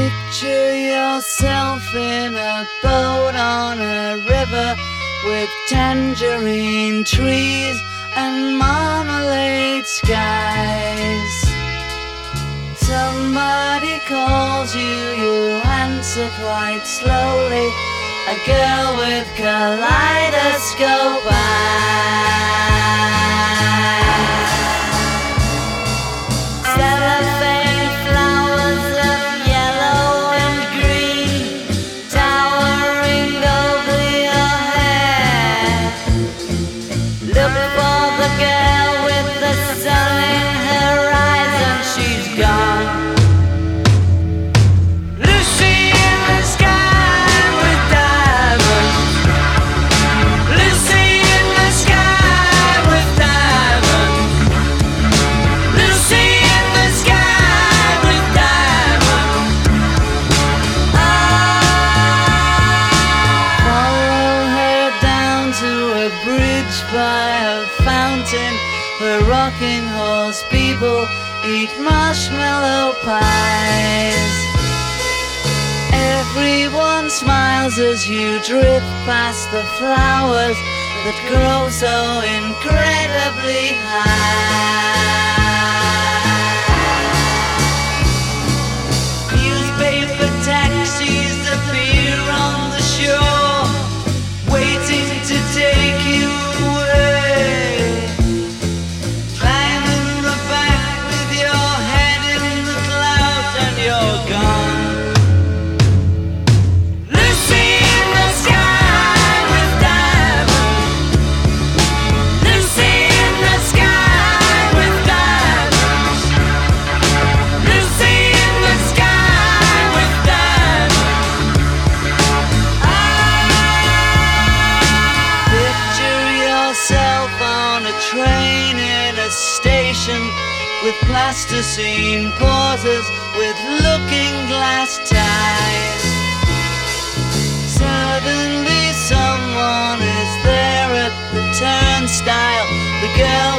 Picture yourself in a boat on a river with tangerine trees and marmalade skies. Somebody calls you, you answer quite slowly. A girl with kaleidoscope eyes. Cellophane flowers of yellow and green towering over your head. Look for the girl with the sun in her eyes and she's gone. Lucy in the sky with diamonds. Lucy in the sky with diamonds. Lucy in the sky with diamonds. Follow her down to a bridge by a fountain where rocking horse people eat marshmallow pies. Everyone smiles as you drift past the flowers that grow so incredibly high. Newspaper taxis appear on the shore, waiting to take you away. Climb in the back with your head in the clouds and you're gone. Lucy in the sky with diamonds. Lucy in the sky with diamonds. Lucy in the sky with diamonds. Picture yourself on a train in a station with plasticine porters with looking glass ties. Suddenly someone is there at the turnstile. The girl